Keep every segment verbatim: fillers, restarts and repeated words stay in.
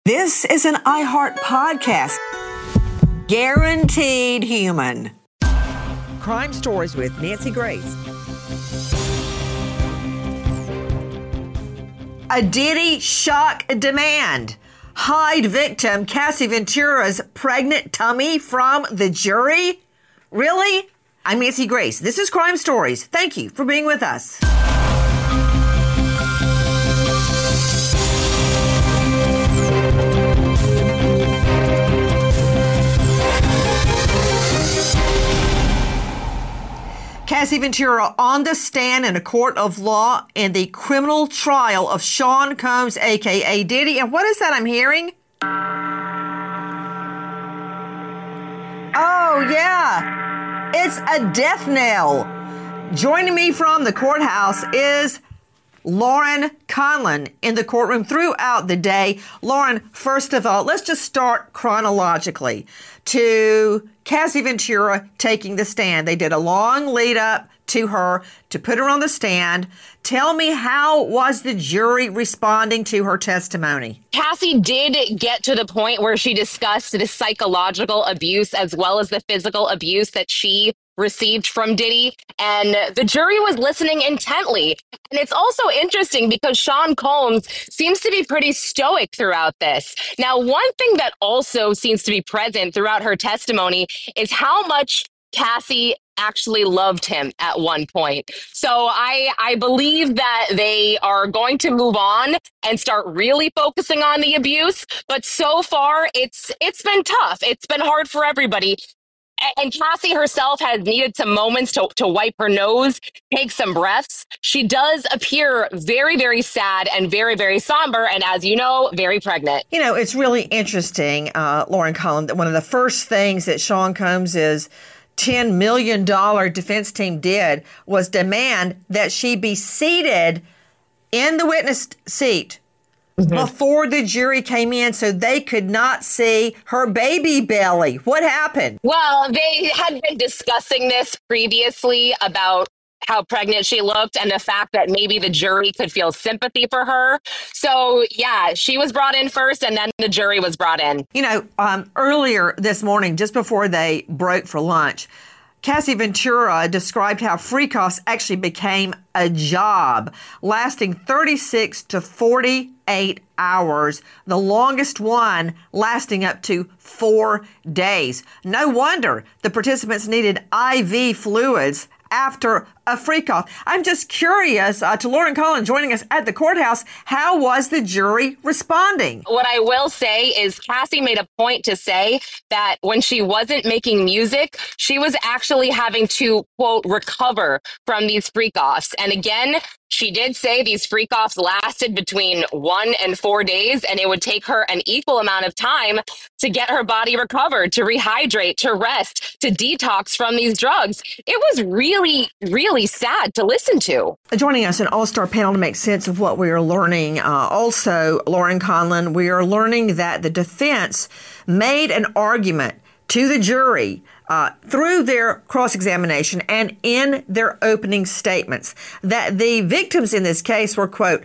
This is an iHeart podcast. Guaranteed human. Crime Stories with Nancy Grace. A Diddy shock demand. Hide victim Cassie Ventura's pregnant tummy from the jury? Really? I'm Nancy Grace. This is Crime Stories. Thank you for being with us. Cassie Ventura on the stand in a court of law in the criminal trial of Sean Combs, a k a. Diddy. And what is that I'm hearing? Oh, yeah. It's a death knell. Joining me from the courthouse is Lauren Conlon in the courtroom throughout the day. Lauren, first of all, let's just start chronologically to Cassie Ventura taking the stand. They did a long lead up to her to put her on the stand. Tell me, how was the jury responding to her testimony? Cassie did get to the point where she discussed the psychological abuse as well as the physical abuse that she received from Diddy, and the jury was listening intently. And it's also interesting because Sean Combs seems to be pretty stoic throughout this. Now, one thing that also seems to be present throughout her testimony is how much Cassie actually loved him at one point. So I I believe that they are going to move on and start really focusing on the abuse. But so far, it's it's been tough. It's been hard for everybody. And Cassie herself has needed some moments to, to wipe her nose, take some breaths. She does appear very, very sad and very, very somber. And as you know, very pregnant. You know, it's really interesting, uh, Lauren Conlon, that one of the first things that Sean Combs' ten million dollars defense team did was demand that she be seated in the witness seat Mm-hmm. before the jury came in so they could not see her baby belly. What happened? Well, they had been discussing this previously about how pregnant she looked and the fact that maybe the jury could feel sympathy for her. So, yeah, she was brought in first and then the jury was brought in. You know, um, earlier this morning, just before they broke for lunch, Cassie Ventura described how freak-offs actually became a job, lasting thirty-six to forty-eight hours, the longest one lasting up to four days. No wonder the participants needed I V fluids after a freak-off. I'm just curious, uh, to Lauren Conlon joining us at the courthouse, how was the jury responding? What I will say is Cassie made a point to say that when she wasn't making music, she was actually having to, quote, recover from these freak-offs. And again, she did say these freak-offs lasted between one and four days, and it would take her an equal amount of time to get her body recovered, to rehydrate, to rest, to detox from these drugs. It was really, really sad to listen to. Joining us, an all-star panel to make sense of what we are learning. Uh, also, Lauren Conlon, we are learning that the defense made an argument to the jury uh, through their cross-examination and in their opening statements that the victims in this case were, quote,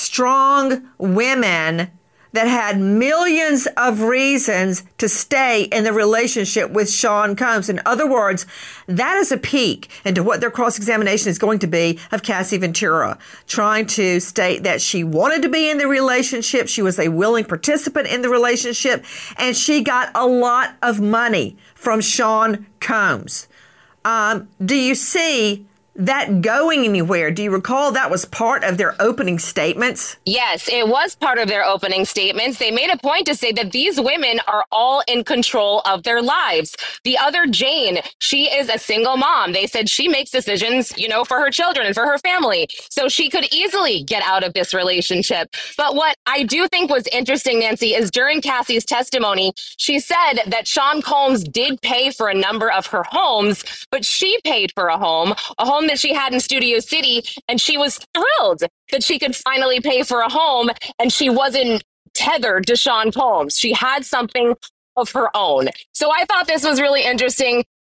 strong women that had millions of reasons to stay in the relationship with Sean Combs. In other words, that is a peek into what their cross-examination is going to be of Cassie Ventura, trying to state that she wanted to be in the relationship, she was a willing participant in the relationship, and she got a lot of money from Sean Combs. Um, do you see that going anywhere? Do you recall that was part of their opening statements? Yes, it was part of their opening statements. They made a point to say that these women are all in control of their lives. The other Jane, she is a single mom. They said she makes decisions, you know, for her children and for her family. So she could easily get out of this relationship. But what I do think was interesting, Nancy, is during Cassie's testimony, she said that Sean Combs did pay for a number of her homes, but she paid for a home, a home that she had in Studio City, and she was thrilled that she could finally pay for a home and she wasn't tethered to Sean Combs. She had something of her own. So I thought this was really interesting.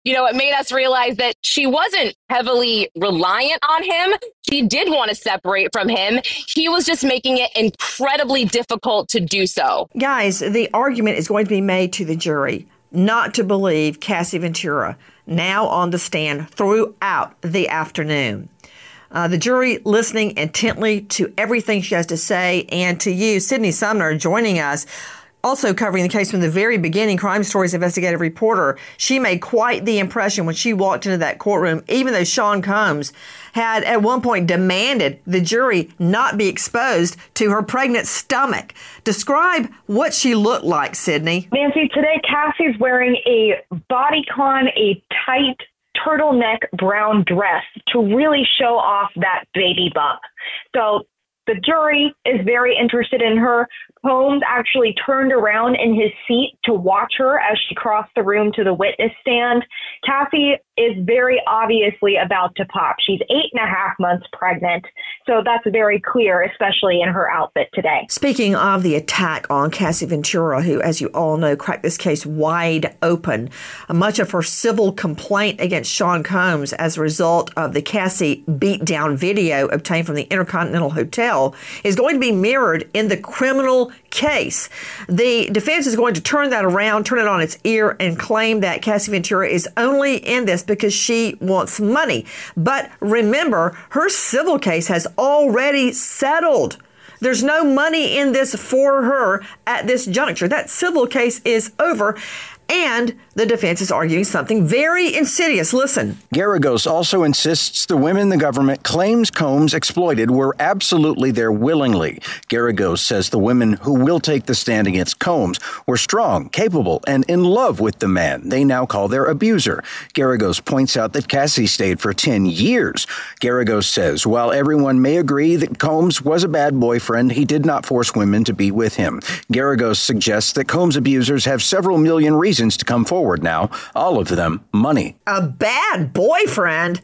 you know, it made us realize that she wasn't heavily reliant on him. She did want to separate from him. He was just making it incredibly difficult to do so. Guys, the argument is going to be made to the jury not to believe Cassie Ventura, now on the stand throughout the afternoon. Uh, the jury listening intently to everything she has to say, and to you, Sydney Sumner, joining us, also covering the case from the very beginning, Crime Stories investigative reporter. She made quite the impression when she walked into that courtroom, even though Sean Combs had at one point demanded the jury not be exposed to her pregnant stomach. Describe what she looked like, Sydney. Nancy, today Cassie's wearing a bodycon, a tight turtleneck brown dress to really show off that baby bump. So the jury is very interested in her. Combs actually turned around in his seat to watch her as she crossed the room to the witness stand. Cassie is very obviously about to pop. She's eight and a half months pregnant, so that's very clear, especially in her outfit today. Speaking of the attack on Cassie Ventura, who, as you all know, cracked this case wide open, much of her civil complaint against Sean Combs as a result of the Cassie beatdown video obtained from the Intercontinental Hotel is going to be mirrored in the criminal case. The defense is going to turn that around, turn it on its ear, and claim that Cassie Ventura is only in this because she wants money. But remember, her civil case has already settled. There's no money in this for her at this juncture. That civil case is over. And the defense is arguing something very insidious. Listen. Geragos also insists the women the government claims Combs exploited were absolutely there willingly. Geragos says the women who will take the stand against Combs were strong, capable, and in love with the man they now call their abuser. Geragos points out that Cassie stayed for ten years. Geragos says while everyone may agree that Combs was a bad boyfriend, he did not force women to be with him. Geragos suggests that Combs abusers have several million reasons to come forward now, all of them money. A bad boyfriend?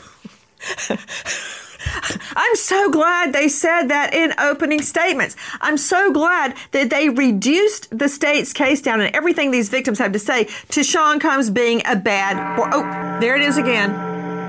I'm so glad they said that in opening statements. I'm so glad that they reduced the state's case down and everything these victims have to say to Sean Combs being a bad boy. Oh, there it is again.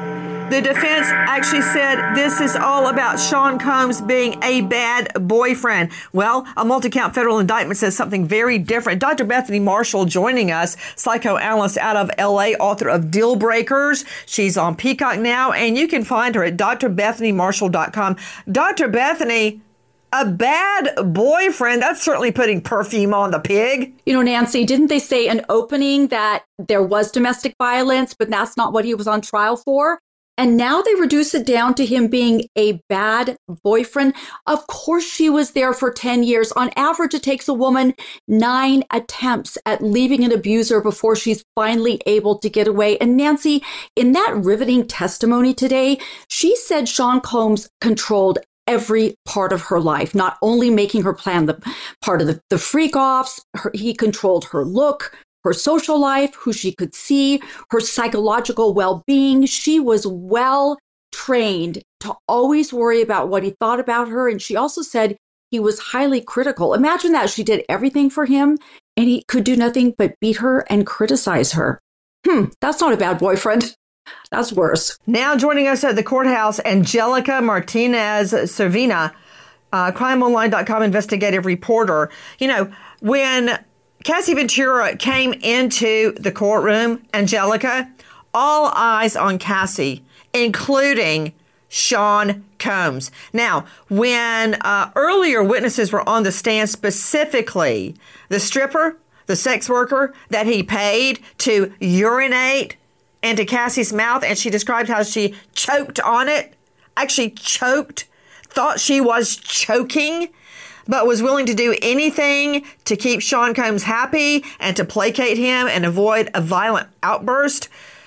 The defense actually said this is all about Sean Combs being a bad boyfriend. Well, a multi-count federal indictment says something very different. Doctor Bethany Marshall joining us, psychoanalyst out of L A, author of Deal Breakers. She's on Peacock now, and you can find her at d r bethany marshall dot com. Doctor Bethany, a bad boyfriend, that's certainly putting perfume on the pig. You know, Nancy, didn't they say in opening that there was domestic violence, but that's not what he was on trial for? And now they reduce it down to him being a bad boyfriend. Of course, she was there for ten years. On average, it takes a woman nine attempts at leaving an abuser before she's finally able to get away. And Nancy, in that riveting testimony today, she said Sean Combs controlled every part of her life, not only making her plan the part of the, the freak-offs, her, he controlled her look, her social life, who she could see, her psychological well-being. She was well trained to always worry about what he thought about her. And she also said he was highly critical. Imagine that. She did everything for him and he could do nothing but beat her and criticize her. Hmm, that's not a bad boyfriend. That's worse. Now joining us at the courthouse, Angelica Martinez Servina, uh, crime online dot com investigative reporter. You know, when Cassie Ventura came into the courtroom, Angelica, all eyes on Cassie, including Sean Combs. Now, when uh, earlier witnesses were on the stand, specifically the stripper, the sex worker that he paid to urinate into Cassie's mouth, and she described how she choked on it, actually choked, thought she was choking, but was willing to do anything to keep Sean Combs happy and to placate him and avoid a violent outburst,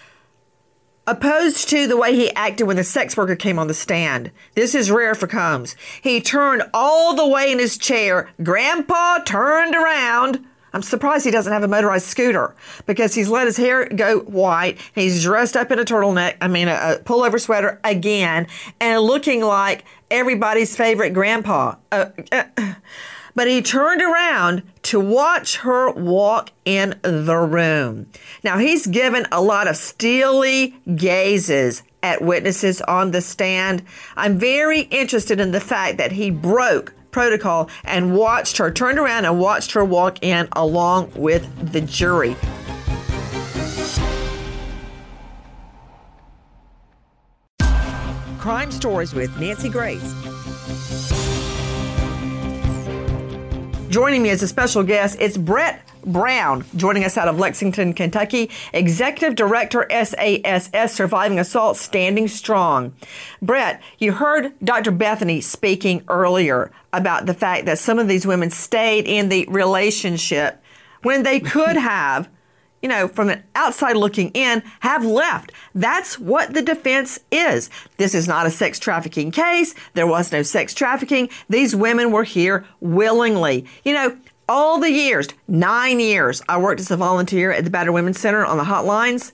opposed to the way he acted when the sex worker came on the stand. This is rare for Combs. He turned all the way in his chair. Grandpa turned around. I'm surprised he doesn't have a motorized scooter because he's let his hair go white. He's dressed up in a turtleneck, I mean, a, a pullover sweater again, and looking like everybody's favorite grandpa. Uh, uh, but he turned around to watch her walk in the room. Now, he's given a lot of steely gazes at witnesses on the stand. I'm very interested in the fact that he broke protocol and watched her, turned around and watched her walk in along with the jury. Crime Stories with Nancy Grace. Joining me as a special guest, it's Brett Brown, joining us out of Lexington, Kentucky, Executive Director, S A S S, Surviving Assault, Standing Strong. Brett, you heard Doctor Bethany speaking earlier about the fact that some of these women stayed in the relationship when they could have, you know, from an outside looking in, have left. That's what the defense is. This is not a sex trafficking case. There was no sex trafficking. These women were here willingly. You know, all the years, nine years, I worked as a volunteer at the Battered Women's Center on the hotlines.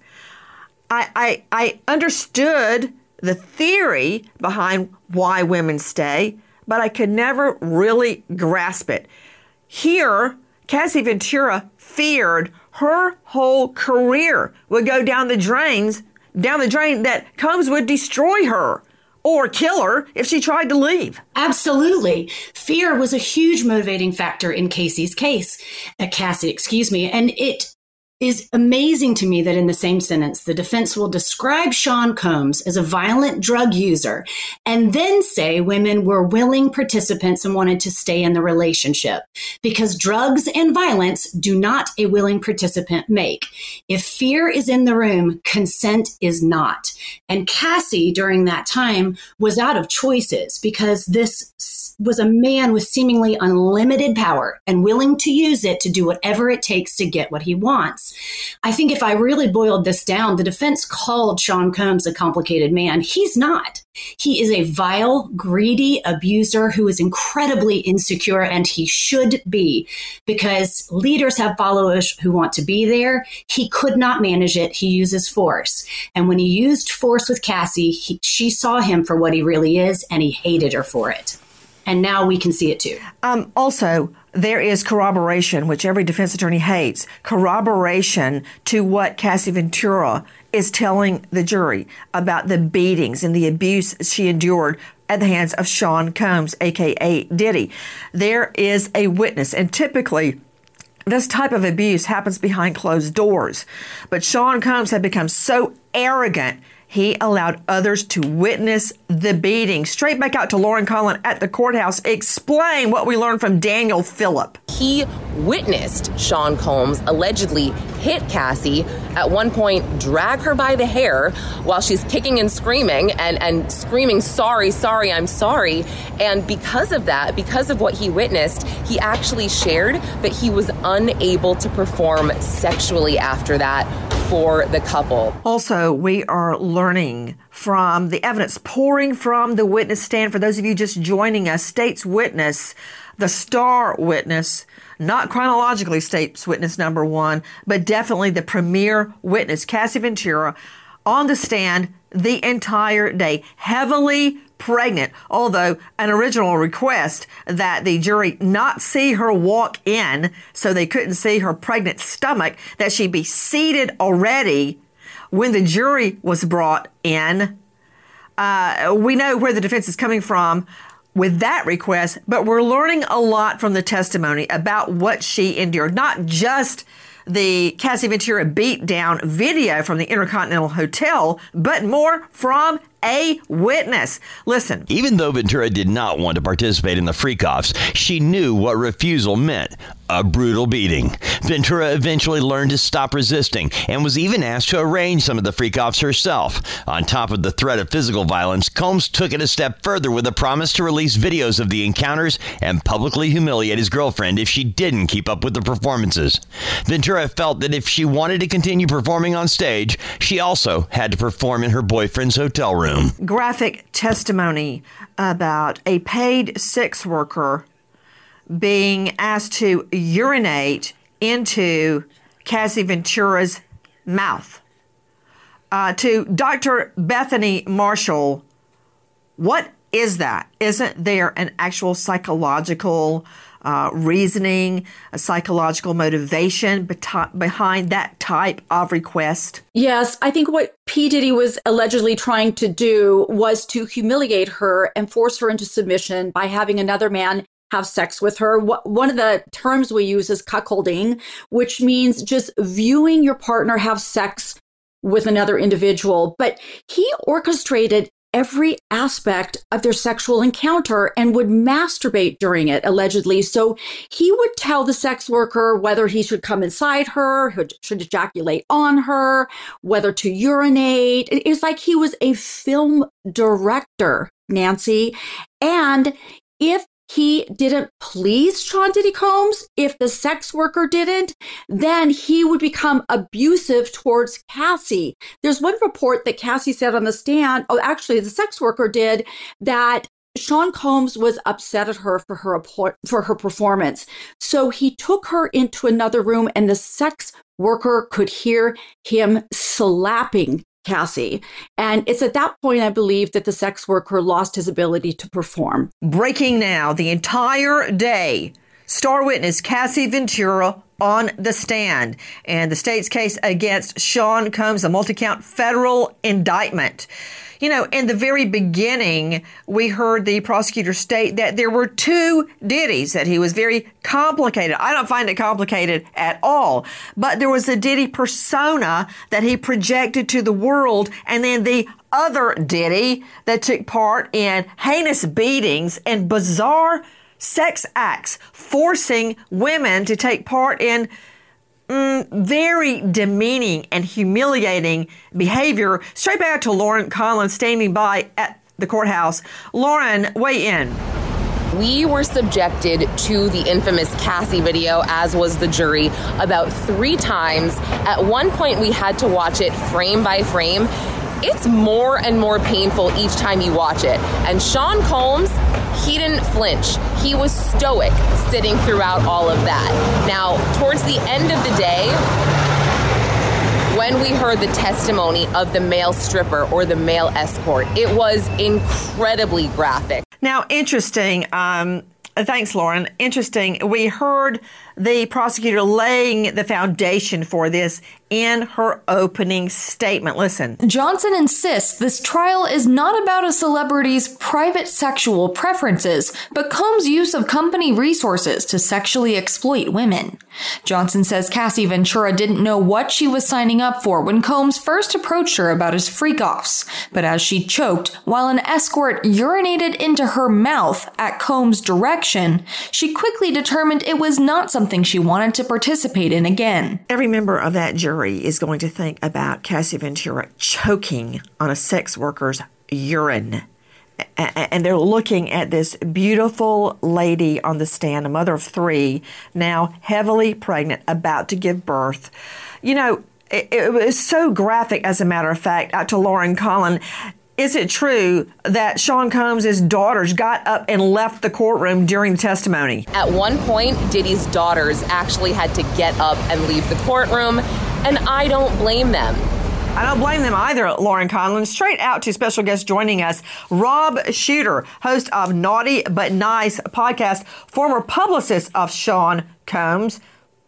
I, I, I understood the theory behind why women stay, but I could never really grasp it. Here, Cassie Ventura feared her whole career would go down the drains, down the drain, that Combs would destroy her or kill her if she tried to leave. Absolutely. Fear was a huge motivating factor in Casey's case, uh, Cassie, excuse me, and it is amazing to me that in the same sentence, the defense will describe Sean Combs as a violent drug user and then say women were willing participants and wanted to stay in the relationship, because drugs and violence do not a willing participant make. If fear is in the room, consent is not. And Cassie, during that time, was out of choices because this was a man with seemingly unlimited power and willing to use it to do whatever it takes to get what he wants. I think if I really boiled this down, the defense called Sean Combs a complicated man. He's not. He is a vile, greedy abuser who is incredibly insecure, and he should be, because leaders have followers who want to be there. He could not manage it. He uses force. And when he used force with Cassie, he, she saw him for what he really is, and he hated her for it. And now we can see it too. Um, also, there is corroboration, which every defense attorney hates, corroboration to what Cassie Ventura is telling the jury about the beatings and the abuse she endured at the hands of Sean Combs, a k a. Diddy. There is a witness, and typically this type of abuse happens behind closed doors. But Sean Combs had become so arrogant, he allowed others to witness the beating. Straight back out to Lauren Conlon at the courthouse. Explain what we learned from Daniel Phillip. He witnessed Sean Combs allegedly hit Cassie, at one point drag her by the hair while she's kicking and screaming and, and screaming, sorry, sorry, I'm sorry. And because of that, because of what he witnessed, he actually shared that he was unable to perform sexually after that for the couple. Also, we are learning from the evidence pouring from the witness stand. For those of you just joining us, state's witness, the star witness, not chronologically state's witness number one, but definitely the premier witness, Cassie Ventura, on the stand the entire day, heavily pregnant, although an original request that the jury not see her walk in so they couldn't see her pregnant stomach, that she be seated already when the jury was brought in. Uh, we know where the defense is coming from with that request, but we're learning a lot from the testimony about what she endured, not just the Cassie Ventura beatdown video from the Intercontinental Hotel, but more from a witness. Listen. Even though Ventura did not want to participate in the freak-offs, she knew what refusal meant. A brutal beating. Ventura eventually learned to stop resisting and was even asked to arrange some of the freak-offs herself. On top of the threat of physical violence, Combs took it a step further with a promise to release videos of the encounters and publicly humiliate his girlfriend if she didn't keep up with the performances. Ventura felt that if she wanted to continue performing on stage, she also had to perform in her boyfriend's hotel room. Graphic testimony about a paid sex worker being asked to urinate into Cassie Ventura's mouth. Uh, to Doctor Bethany Marshall, what is that? Isn't there an actual psychological uh, reasoning, a psychological motivation beti- behind that type of request? Yes, I think what P. Diddy was allegedly trying to do was to humiliate her and force her into submission by having another man have sex with her. One of the terms we use is cuckolding, which means just viewing your partner have sex with another individual. But he orchestrated every aspect of their sexual encounter and would masturbate during it, allegedly. So he would tell the sex worker whether he should come inside her, should ejaculate on her, whether to urinate. It's like he was a film director, Nancy. And if he didn't please Sean Diddy Combs, if the sex worker didn't, then he would become abusive towards Cassie. There's one report that Cassie said on the stand, oh, actually the sex worker did, that Sean Combs was upset at her for her for her performance. So he took her into another room and the sex worker could hear him slapping Cassie. And it's at that point, I believe, that the sex worker lost his ability to perform. Breaking now, the entire day, star witness Cassie Ventura on the stand, and the state's case against Sean Combs, a multi-count federal indictment. You know, in the very beginning, we heard the prosecutor state that there were two Diddys, that he was very complicated. I don't find it complicated at all. But there was a Diddy persona that he projected to the world, and then the other Diddy that took part in heinous beatings and bizarre sex acts, forcing women to take part in Mm, very demeaning and humiliating behavior. Straight back to Lauren Conlon standing by at the courthouse. Lauren, weigh in. We were subjected to the infamous Cassie video, as was the jury, about three times. At one point, we had to watch it frame by frame. It's more and more painful each time you watch it. And Sean Combs, he didn't flinch. He was stoic sitting throughout all of that. Now, towards the end of the day, when we heard the testimony of the male stripper or the male escort, it was incredibly graphic. Now, interesting. Um, thanks, Lauren. Interesting. We heard the prosecutor laying the foundation for this in her opening statement. Listen. Johnson insists this trial is not about a celebrity's private sexual preferences, but Combs' use of company resources to sexually exploit women. Johnson says Cassie Ventura didn't know what she was signing up for when Combs first approached her about his freak-offs, but as she choked while an escort urinated into her mouth at Combs' direction, she quickly determined it was not something she wanted to participate in again. Every member of that jury is going to think about Cassie Ventura choking on a sex worker's urine. And they're looking at this beautiful lady on the stand, a mother of three, now heavily pregnant, about to give birth. You know, it, it was so graphic, as a matter of fact, out to Lauren Conlon. Is it true that Sean Combs' daughters got up and left the courtroom during the testimony? At one point, Diddy's daughters actually had to get up and leave the courtroom, and I don't blame them. I don't blame them either, Lauren Conlon. Straight out to special guest joining us, Rob Shuter, host of Naughty But Nice podcast, former publicist of Sean Combs.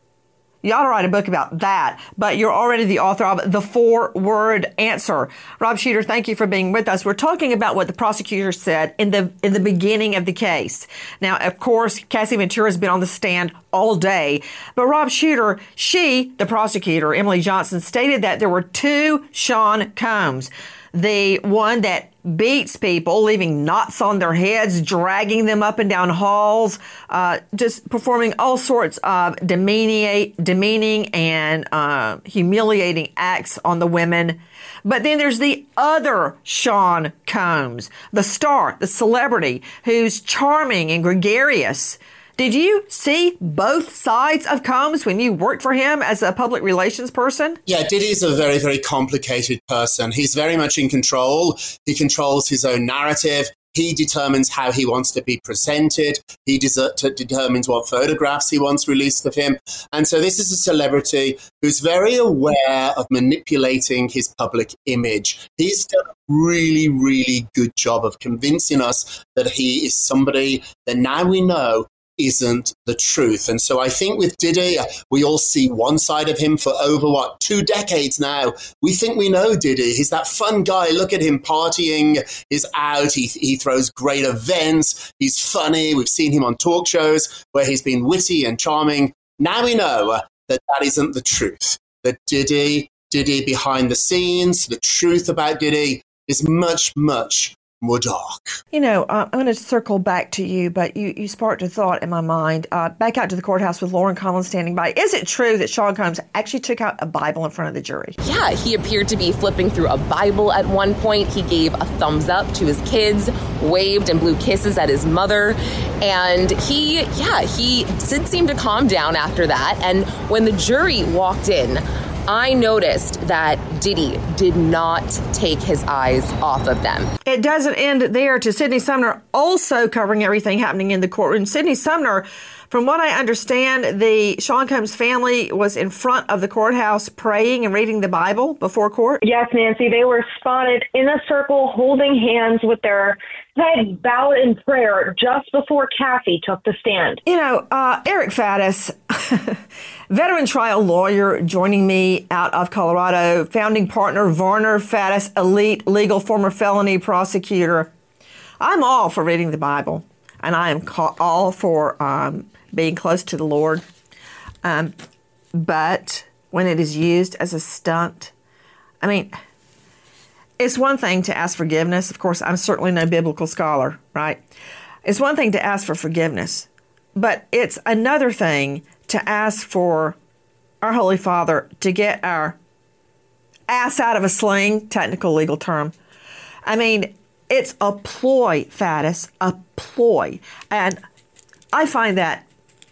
You ought to write a book about that, but you're already the author of The Four-Word Answer. Rob Shuter, thank you for being with us. We're talking about what the prosecutor said in the in the beginning of the case. Now, of course, Cassie Ventura has been on the stand all day, but Rob Shuter, she, the prosecutor, Emily Johnson, stated that there were two Sean Combs. The one that beats people, leaving knots on their heads, dragging them up and down halls, uh, just performing all sorts of demeaning, demeaning and uh, humiliating acts on the women. But then there's the other Sean Combs, the star, the celebrity, who's charming and gregarious. Did you see both sides of Combs when you worked for him as a public relations person? Yeah, Diddy's a very, very complicated person. He's very much in control. He controls his own narrative. He determines how he wants to be presented. He de- determines what photographs he wants released of him. And so this is a celebrity who's very aware of manipulating his public image. He's done a really, really good job of convincing us that he is somebody that now we know isn't the truth. And so I think with Diddy, we all see one side of him for over, what, two decades now. We think we know Diddy. He's that fun guy. Look at him partying. He's out. He, he throws great events. He's funny. We've seen him on talk shows where he's been witty and charming. Now we know that that isn't the truth. That Diddy, Diddy behind the scenes, the truth about Diddy is much, much more dark. You know, uh, I'm going to circle back to you, but you, you sparked a thought in my mind. Uh, back out to the courthouse with Lauren Conlon standing by. Is it true that Sean Combs actually took out a Bible in front of the jury? Yeah, he appeared to be flipping through a Bible at one point. He gave a thumbs up to his kids, waved and blew kisses at his mother. And he, yeah, he did seem to calm down after that. And when the jury walked in, I noticed that Diddy did not take his eyes off of them. It doesn't end there, to Sidney Sumner also covering everything happening in the courtroom. Sidney Sumner, from what I understand, the Sean Combs family was in front of the courthouse praying and reading the Bible before court. Yes, Nancy, they were spotted in a circle holding hands with their head bowed in prayer just before Cassie took the stand. You know, uh, Eric Faddis, veteran trial lawyer joining me out of Colorado, founding partner Varner Faddis, elite legal former felony prosecutor. I'm all for reading the Bible, and I am ca- all for um, being close to the Lord. Um, but when it is used as a stunt, I mean, it's one thing to ask forgiveness. Of course, I'm certainly no biblical scholar, right? It's one thing to ask for forgiveness, but it's another thing to ask for our Holy Father to get our ass out of a sling, technical legal term. I mean, it's a ploy, Faddis, a ploy. And I find that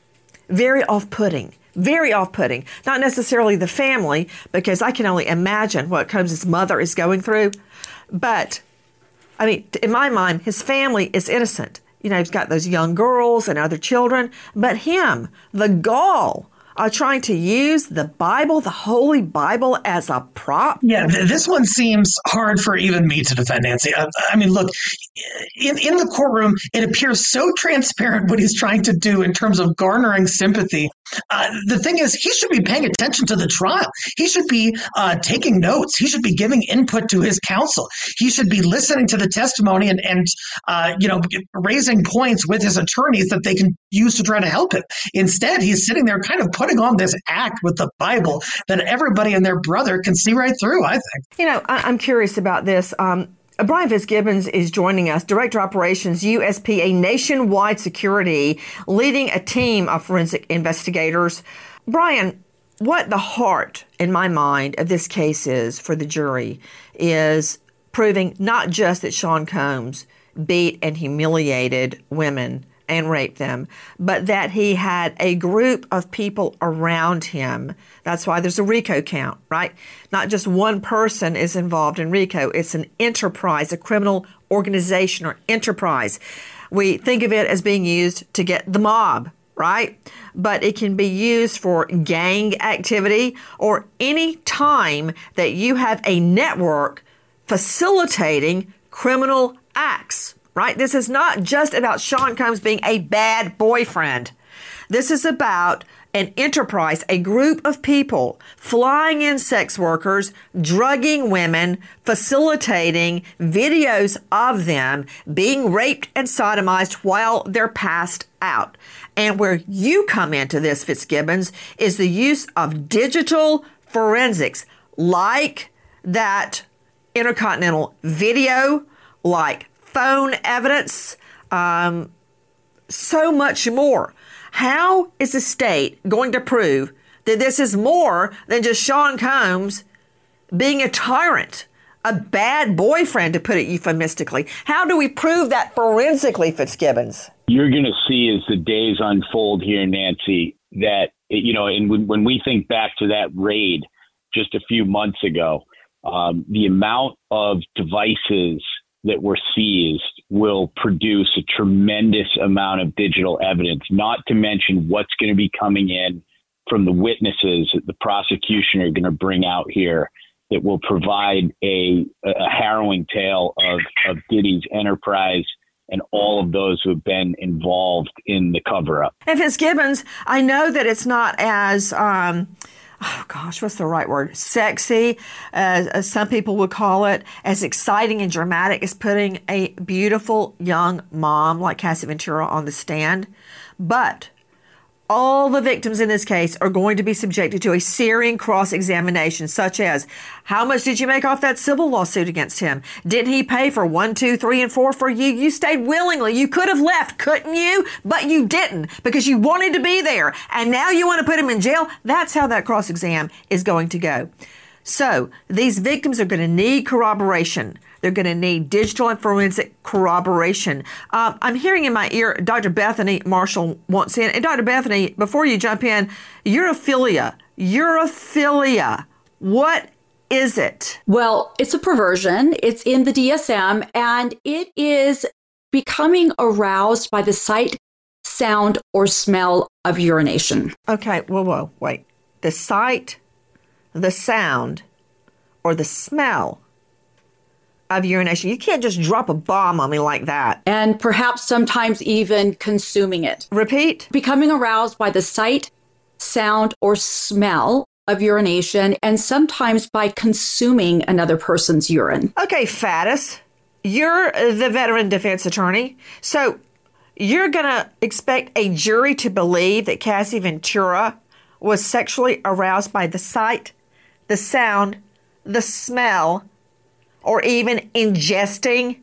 very off-putting. Very off-putting. Not necessarily the family, because I can only imagine what Combs' mother is going through. But, I mean, in my mind, his family is innocent. You know, he's got those young girls and other children. But him, the gall, are trying to use the Bible, the Holy Bible, as a prop. Yeah, th- this one seems hard for even me to defend, Nancy. I, I mean, look, in, in the courtroom, it appears so transparent what he's trying to do in terms of garnering sympathy. Uh, the thing is, he should be paying attention to the trial. He should be uh, taking notes. He should be giving input to his counsel. He should be listening to the testimony and, and uh, you know, raising points with his attorneys that they can use to try to help him. Instead, he's sitting there kind of putting on this act with the Bible that everybody and their brother can see right through, I think. You know, I- I'm curious about this. Um, Brian Fitzgibbons is joining us, Director Operations, U S P A Nationwide Security, leading a team of forensic investigators. Brian, what the heart, in my mind, of this case is for the jury is proving not just that Sean Combs beat and humiliated women and raped them, but that he had a group of people around him. That's why there's a RICO count, right? Not just one person is involved in RICO. It's an enterprise, a criminal organization or enterprise. We think of it as being used to get the mob, right? But it can be used for gang activity or any time that you have a network facilitating criminal acts. Right? This is not just about Sean Combs being a bad boyfriend. This is about an enterprise, a group of people flying in sex workers, drugging women, facilitating videos of them being raped and sodomized while they're passed out. And where you come into this, Fitzgibbons, is the use of digital forensics like that Intercontinental video, like phone evidence, um, so much more. How is the state going to prove that this is more than just Sean Combs being a tyrant, a bad boyfriend, to put it euphemistically? How do we prove that forensically, Fitzgibbons? You're going to see as the days unfold here, Nancy, that, you know, and when, when we think back to that raid just a few months ago, um, the amount of devices that were seized will produce a tremendous amount of digital evidence, not to mention what's going to be coming in from the witnesses that the prosecution are going to bring out here that will provide a, a harrowing tale of, of Diddy's enterprise and all of those who have been involved in the cover-up. And Fitzgibbons, I know that it's not as, um, oh gosh, what's the right word? Sexy, as, as some people would call it, as exciting and dramatic as putting a beautiful young mom like Cassie Ventura on the stand. But all the victims in this case are going to be subjected to a searing cross-examination, such as, how much did you make off that civil lawsuit against him? Didn't he pay for one, two, three, and four for you? You stayed willingly. You could have left, couldn't you? But you didn't, because you wanted to be there. And now you want to put him in jail? That's how that cross-exam is going to go. So these victims are going to need corroboration. They're going to need digital and forensic corroboration. Uh, I'm hearing in my ear, Doctor Bethany Marshall wants in. And Doctor Bethany, before you jump in, urophilia. Urophilia. What is it? Well, it's a perversion. It's in the D S M, and it is becoming aroused by the sight, sound, or smell of urination. Okay, whoa, whoa, wait. The sight, the sound, or the smell of urination. You can't just drop a bomb on me like that. And perhaps sometimes even consuming it. Repeat. Becoming aroused by the sight, sound, or smell of urination, and sometimes by consuming another person's urine. Okay, Faddis, you're the veteran defense attorney. So you're going to expect a jury to believe that Cassie Ventura was sexually aroused by the sight, the sound, the smell, or even ingesting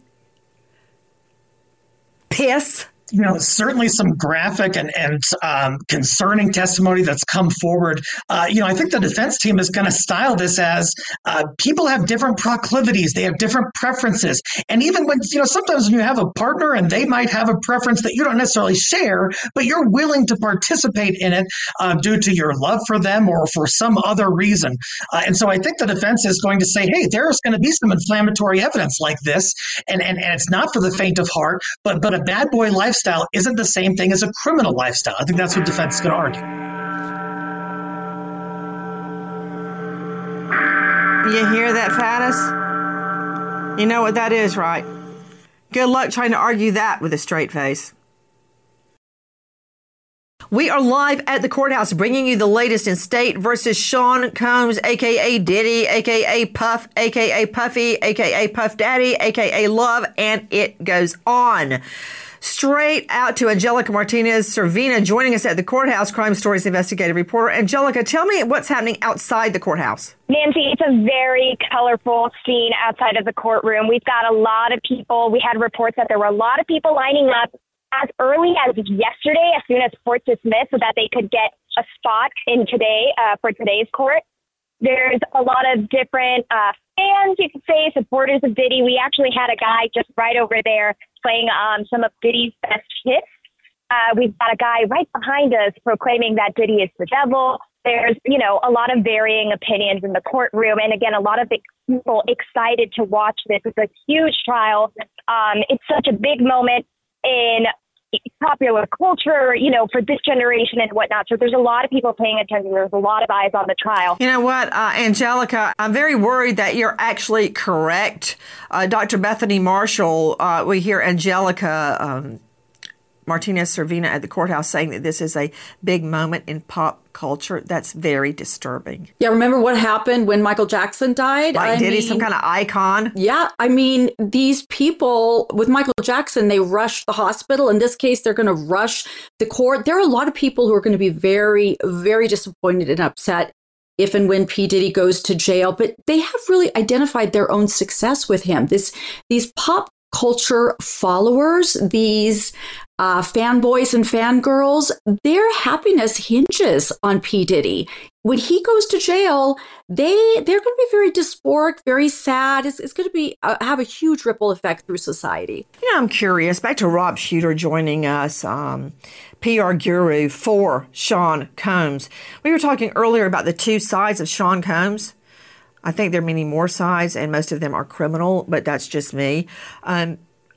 piss? You know, certainly some graphic and, and um, concerning testimony that's come forward. Uh, you know, I think the defense team is going to style this as uh, people have different proclivities. They have different preferences. And even when, you know, sometimes when you have a partner and they might have a preference that you don't necessarily share, but you're willing to participate in it uh, due to your love for them or for some other reason. Uh, and so I think the defense is going to say, hey, there's going to be some inflammatory evidence like this. And, and, and it's not for the faint of heart, but, but a bad boy lifestyle Lifestyle isn't the same thing as a criminal lifestyle. I think that's what defense is going to argue. You hear that, Faddis? You know what that is, right? Good luck trying to argue that with a straight face. We are live at the courthouse bringing you the latest in State versus Sean Combs, a k a. Diddy, a k a. Puff, a k a. Puffy, a k a. Puff Daddy, a k a. Love, and it goes on. Straight out to Angelica Martinez-Cervina joining us at the courthouse, Crime Stories investigative reporter. Angelica, tell me what's happening outside the courthouse. Nancy, it's a very colorful scene outside of the courtroom. We've got a lot of people. We had reports that there were a lot of people lining up as early as yesterday, as soon as court dismissed, so that they could get a spot in today uh, for today's court. There's a lot of different uh, fans, you could say, supporters of Diddy. We actually had a guy just right over there playing um, some of Diddy's best hits. Uh, we've got a guy right behind us proclaiming that Diddy is the devil. There's, you know, a lot of varying opinions in the courtroom. And again, a lot of people excited to watch this. It's a huge trial. Um, it's such a big moment in popular culture, you know, for this generation and whatnot. So there's a lot of people paying attention. There's a lot of eyes on the trial. You know what, uh, Angelica, I'm very worried that you're actually correct. Uh, Doctor Bethany Marshall, uh, we hear Angelica um, Martinez-Cervina at the courthouse saying that this is a big moment in pop culture. That's very disturbing. Yeah, remember what happened when Michael Jackson died? Like, I did mean, he some kind of icon? Yeah, I mean, these people with Michael Jackson, they rushed the hospital. In this case, they're going to rush the court. There are a lot of people who are going to be very, very disappointed and upset if and when P. Diddy goes to jail. But they have really identified their own success with him. This, these pop culture followers, these uh, fanboys and fangirls, their happiness hinges on P. Diddy. When he goes to jail, they they're going to be very dysphoric, very sad. It's, it's going to be uh, have a huge ripple effect through society. You know, I'm curious. Back to Rob Shuter joining us, um, P R guru for Sean Combs. We were talking earlier about the two sides of Sean Combs. I think there are many more sides, and most of them are criminal, but that's just me. Um,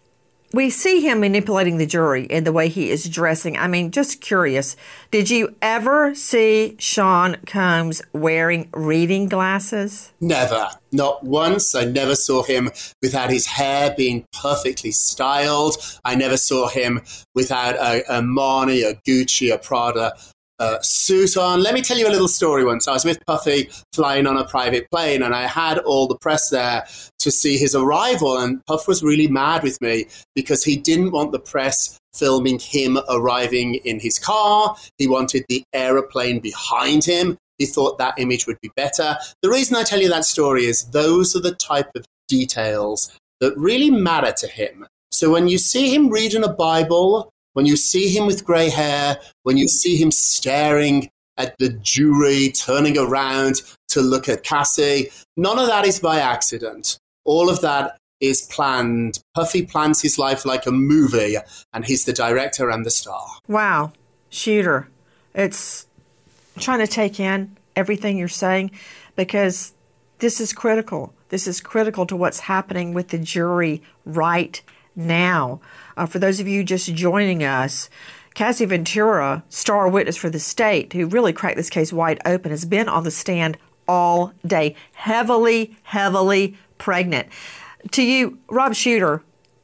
we see him manipulating the jury in the way he is dressing. I mean, just curious. Did you ever see Sean Combs wearing reading glasses? Never. Not once. I never saw him without his hair being perfectly styled. I never saw him without a, a Marni, a Gucci, a Prada Uh, suit on. Let me tell you a little story once. I was with Puffy flying on a private plane, and I had all the press there to see his arrival, and Puff was really mad with me because he didn't want the press filming him arriving in his car. He wanted the aeroplane behind him. He thought that image would be better. The reason I tell you that story is those are the type of details that really matter to him. So when you see him reading a Bible, when you see him with grey hair, when you see him staring at the jury, turning around to look at Cassie, none of that is by accident. All of that is planned. Puffy plans his life like a movie, and he's the director and the star. Wow. Shooter, it's trying to take in everything you're saying because this is critical. This is critical to what's happening with the jury right now. Uh, for those of you just joining us, Cassie Ventura, star witness for the state, who really cracked this case wide open, has been on the stand all day, heavily, heavily pregnant. To you, Rob Shooter,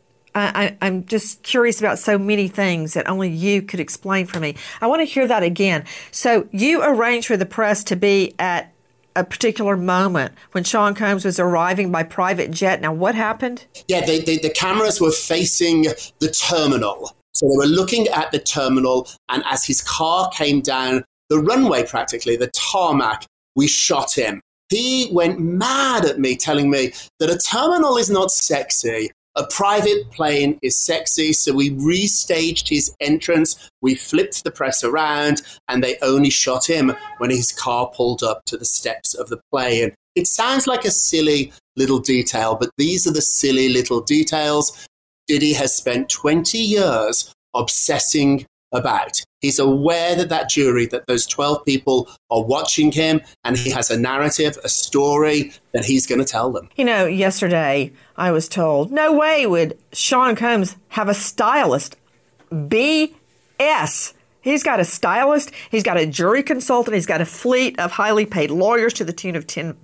I, I, I'm just curious about so many things that only you could explain for me. I want to hear that again. So you arranged for the press to be at a particular moment when Sean Combs was arriving by private jet. Now, what happened? Yeah, they, they, the cameras were facing the terminal. So they were looking at the terminal, and as his car came down the runway, practically, the tarmac, we shot him. He went mad at me, telling me that a terminal is not sexy. A private plane is sexy, so we restaged his entrance, we flipped the press around, and they only shot him when his car pulled up to the steps of the plane. It sounds like a silly little detail, but these are the silly little details Diddy has spent twenty years obsessing about. He's aware that that jury, that those twelve people are watching him, and he has a narrative, a story that he's going to tell them. You know, yesterday I was told, no way would Sean Combs have a stylist. B S. He's got a stylist, he's got a jury consultant, he's got a fleet of highly paid lawyers to the tune of ten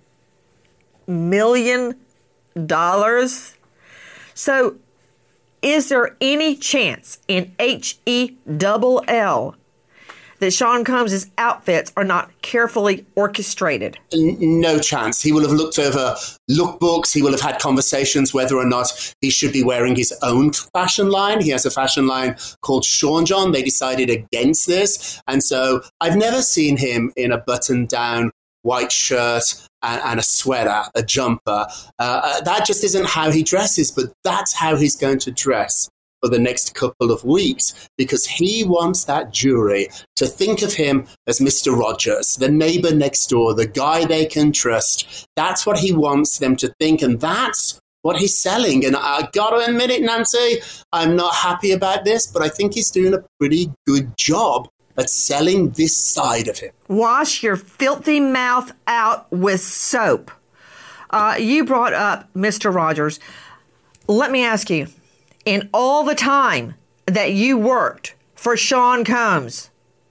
million dollars. So is there any chance in H E L L that Sean Combs' outfits are not carefully orchestrated? No chance. He will have looked over lookbooks. He will have had conversations whether or not he should be wearing his own fashion line. He has a fashion line called Sean John. They decided against this. And so I've never seen him in a button-down white shirt and, and a sweater, a jumper. Uh, that just isn't how he dresses, but that's how he's going to dress for the next couple of weeks, because he wants that jury to think of him as Mister Rogers, the neighbor next door, the guy they can trust. That's what he wants them to think, and that's what he's selling. And I got to admit it, Nancy, I'm not happy about this, but I think he's doing a pretty good job at selling this side of him. Wash your filthy mouth out with soap. Uh, you brought up Mister Rogers. Let me ask you, in all the time that you worked for Sean Combs,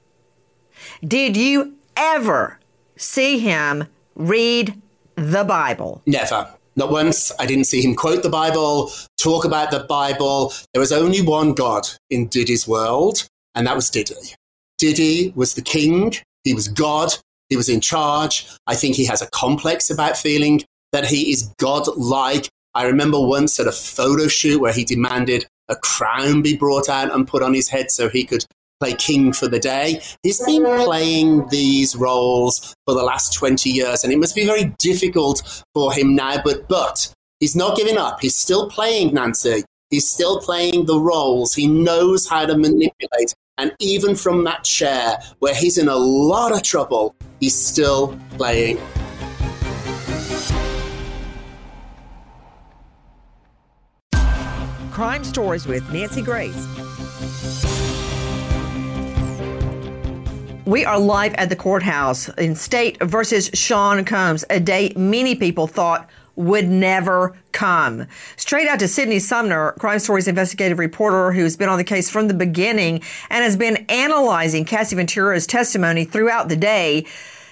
did you ever see him read the Bible? Never. Not once. I didn't see him quote the Bible, talk about the Bible. There was only one God in Diddy's world, and that was Diddy. Diddy was the king. He was God. He was in charge. I think he has a complex about feeling that he is God-like. I remember once at a photo shoot where he demanded a crown be brought out and put on his head so he could play king for the day. He's been playing these roles for the last twenty years, and it must be very difficult for him now, but, but he's not giving up. He's still playing, Nancy. He's still playing the roles. He knows how to manipulate. And even from that chair where he's in a lot of trouble, he's still playing. Crime Stories with Nancy Grace. We are live at the courthouse in State versus Sean Combs, a day many people thought would never come. Straight out to Sydney Sumner, Crime Stories investigative reporter who's been on the case from the beginning and has been analyzing Cassie Ventura's testimony throughout the day.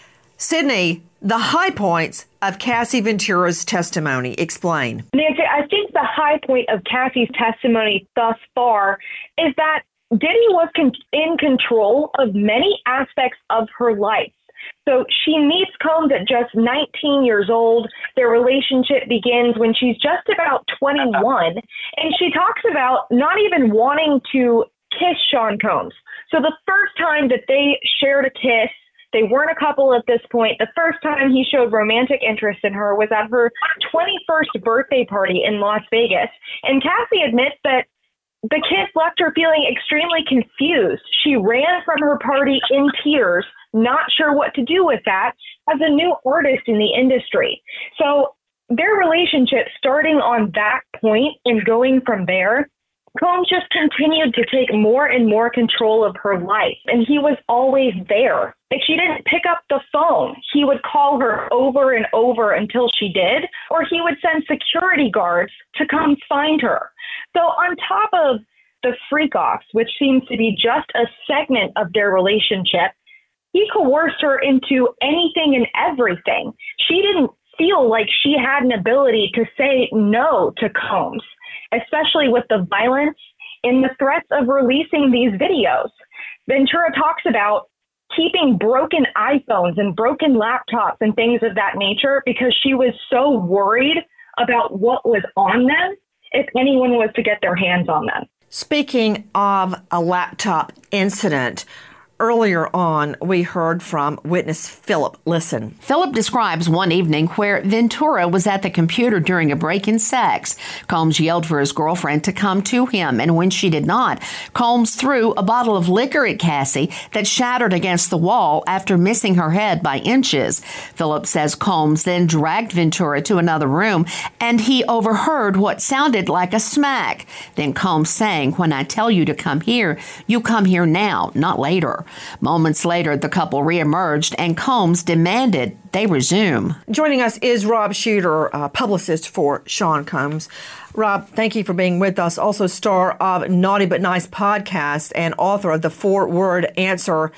Sydney, the high points of Cassie Ventura's testimony. Explain. Nancy, I think the high point of Cassie's testimony thus far is that Diddy was con- in control of many aspects of her life. So she meets Combs at just nineteen years old. Their relationship begins when she's just about twenty-one. And she talks about not even wanting to kiss Sean Combs. So the first time that they shared a kiss, they weren't a couple at this point. The first time he showed romantic interest in her was at her twenty-first birthday party in Las Vegas. And Cassie admits that the kiss left her feeling extremely confused. She ran from her party in tears, not sure what to do with that as a new artist in the industry. So their relationship starting on that point and going from there, Combs just continued to take more and more control of her life, and he was always there. If she didn't pick up the phone, he would call her over and over until she did, or he would send security guards to come find her. So on top of the freak-offs, which seems to be just a segment of their relationship, he coerced her into anything and everything. She didn't feel like she had an ability to say no to Combs, especially with the violence and the threats of releasing these videos. Ventura talks about keeping broken iPhones and broken laptops and things of that nature because she was so worried about what was on them if anyone was to get their hands on them. Speaking of a laptop incident, earlier on, we heard from witness Philip. Listen. Philip describes one evening where Ventura was at the computer during a break in sex. Combs yelled for his girlfriend to come to him, and when she did not, Combs threw a bottle of liquor at Cassie that shattered against the wall after missing her head by inches. Philip says Combs then dragged Ventura to another room, and he overheard what sounded like a smack. Then Combs saying, "When I tell you to come here, you come here now, not later." Moments later, the couple reemerged and Combs demanded they resume. Joining us is Rob Shuter, uh, publicist for Sean Combs. Rob, thank you for being with us. Also star of Naughty But Nice podcast and author of The Four-Word Answer.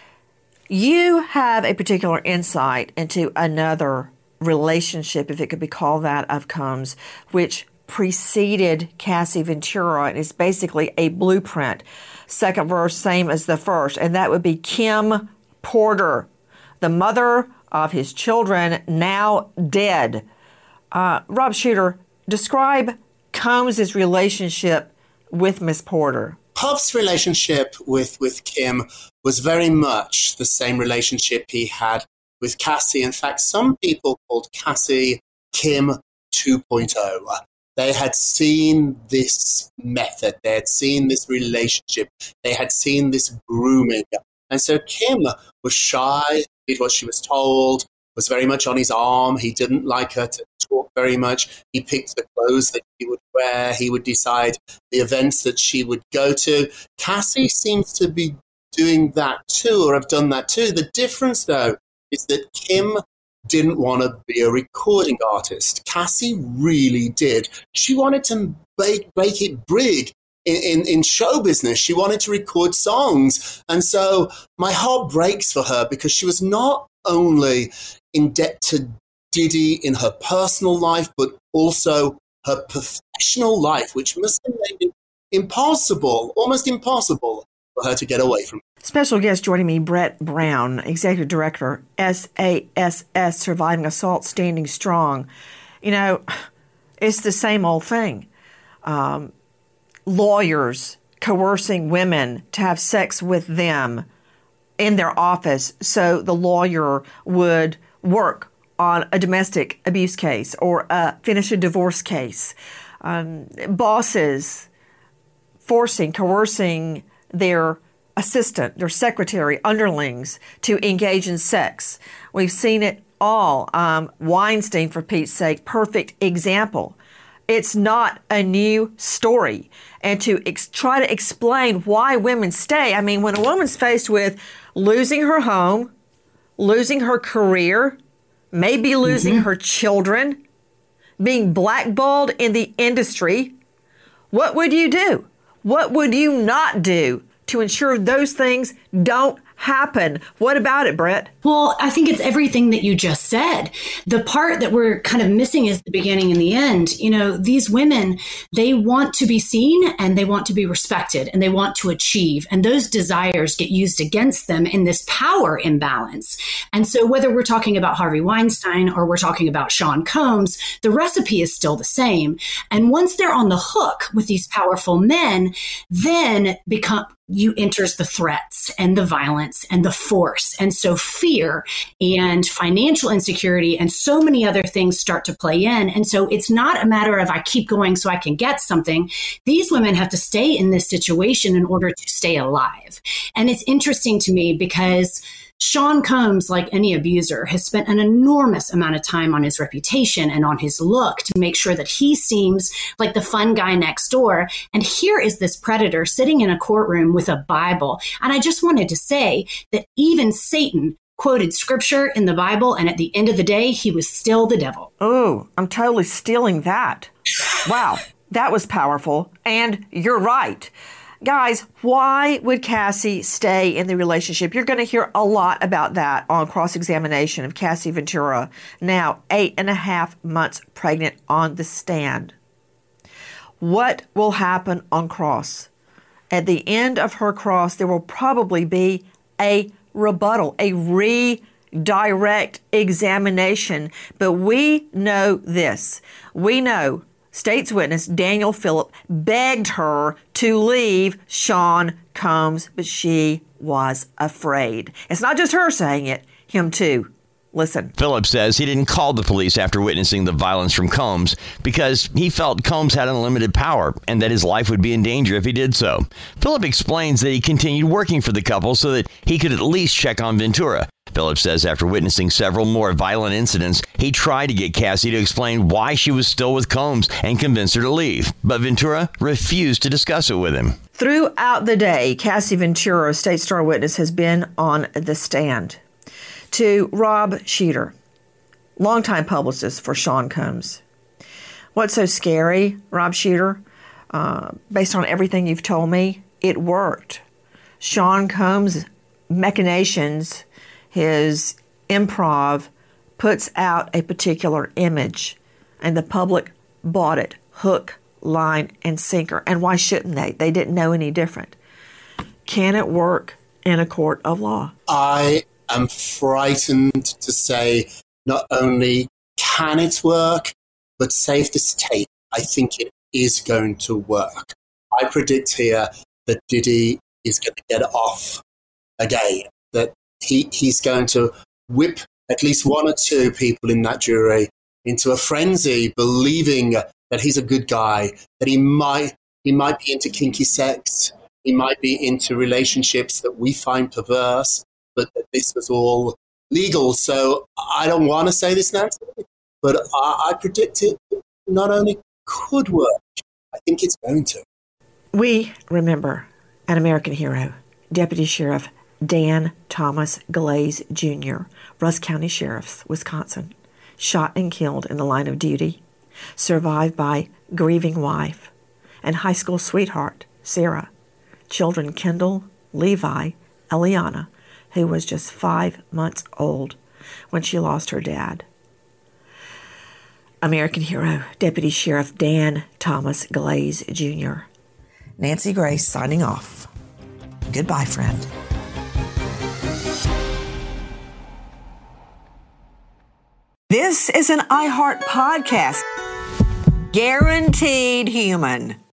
You have a particular insight into another relationship, if it could be called that, of Combs, which preceded Cassie Ventura and is basically a blueprint. Second verse, same as the first, and that would be Kim Porter, the mother of his children, now dead. Uh, Rob Shuter, describe Combs' relationship with Miss Porter. Puff's relationship with, with Kim was very much the same relationship he had with Cassie. In fact, some people called Cassie Kim two point oh. They had seen this method. They had seen this relationship. They had seen this grooming. And so Kim was shy, did what she was told, was very much on his arm. He didn't like her to talk very much. He picked the clothes that she would wear. He would decide the events that she would go to. Cassie seems to be doing that too, or have done that too. The difference, though, is that Kim didn't want to be a recording artist. Cassie really did. She wanted to make, make it big in, in, in show business. She wanted to record songs. And so my heart breaks for her because she was not only in debt to Diddy in her personal life, but also her professional life, which must have made it impossible, almost impossible for her to get away from. Special guest joining me, Brett Brown, Executive Director, S A S S, Surviving Assault, Standing Strong. You know, it's the same old thing. Um, lawyers coercing women to have sex with them in their office so the lawyer would work on a domestic abuse case or uh, finish a divorce case. Um, bosses forcing, coercing their assistant, their secretary, underlings to engage in sex. We've seen it all. Um, Weinstein, for Pete's sake, perfect example. It's not a new story. And to ex- try to explain why women stay, I mean, when a woman's faced with losing her home, losing her career, maybe losing mm-hmm. her children, being blackballed in the industry, what would you do? What would you not do to ensure those things don't happen? What about it, Brett? Well, I think it's everything that you just said. The part that we're kind of missing is the beginning and the end. You know, these women, they want to be seen and they want to be respected and they want to achieve. And those desires get used against them in this power imbalance. And so whether we're talking about Harvey Weinstein or we're talking about Sean Combs, the recipe is still the same. And once they're on the hook with these powerful men, then become you enters the threats and the violence and the force. And so fear and financial insecurity and so many other things start to play in. And so it's not a matter of I keep going so I can get something. These women have to stay in this situation in order to stay alive. And it's interesting to me because Sean Combs, like any abuser, has spent an enormous amount of time on his reputation and on his look to make sure that he seems like the fun guy next door. And here is this predator sitting in a courtroom with a Bible. And I just wanted to say that even Satan quoted scripture in the Bible, and at the end of the day, he was still the devil. Oh, I'm totally stealing that. Wow, that was powerful. And you're right. Guys, why would Cassie stay in the relationship? You're going to hear a lot about that on cross-examination of Cassie Ventura, now eight and a half months pregnant, on the stand. What will happen on cross? At the end of her cross, there will probably be a rebuttal, a redirect examination. But we know this. We know State's witness Daniel Phillip begged her to leave Sean Combs, but she was afraid. It's not just her saying it, him too. Listen. Phillip says he didn't call the police after witnessing the violence from Combs because he felt Combs had unlimited power and that his life would be in danger if he did so. Phillip explains that he continued working for the couple so that he could at least check on Ventura. Phillip says after witnessing several more violent incidents, he tried to get Cassie to explain why she was still with Combs and convince her to leave. But Ventura refused to discuss it with him. Throughout the day, Cassie Ventura, State Star witness, has been on the stand. To Rob Sheeter, longtime publicist for Sean Combs. What's so scary, Rob Sheeter? Uh, based on everything you've told me, it worked. Sean Combs' machinations, his improv, puts out a particular image, and the public bought it, hook, line, and sinker. And why shouldn't they? They didn't know any different. Can it work in a court of law? I am frightened to say not only can it work, but safe to state, I think it is going to work. I predict here that Diddy is going to get off again, that he, he's going to whip at least one or two people in that jury into a frenzy, believing that he's a good guy, that he might he might be into kinky sex, he might be into relationships that we find perverse, but that this was all legal. So I don't want to say this now, but I, I predict it not only could work, I think it's going to. We remember an American hero, Deputy Sheriff Dan Thomas Glaze Junior, Rusk County Sheriff's, Wisconsin, shot and killed in the line of duty, survived by grieving wife and high school sweetheart, Sarah, children Kendall, Levi, Eliana, who was just five months old when she lost her dad. American hero, Deputy Sheriff Dan Thomas Glaze Junior Nancy Grace signing off. Goodbye, friend. This is an iHeart podcast. Guaranteed human.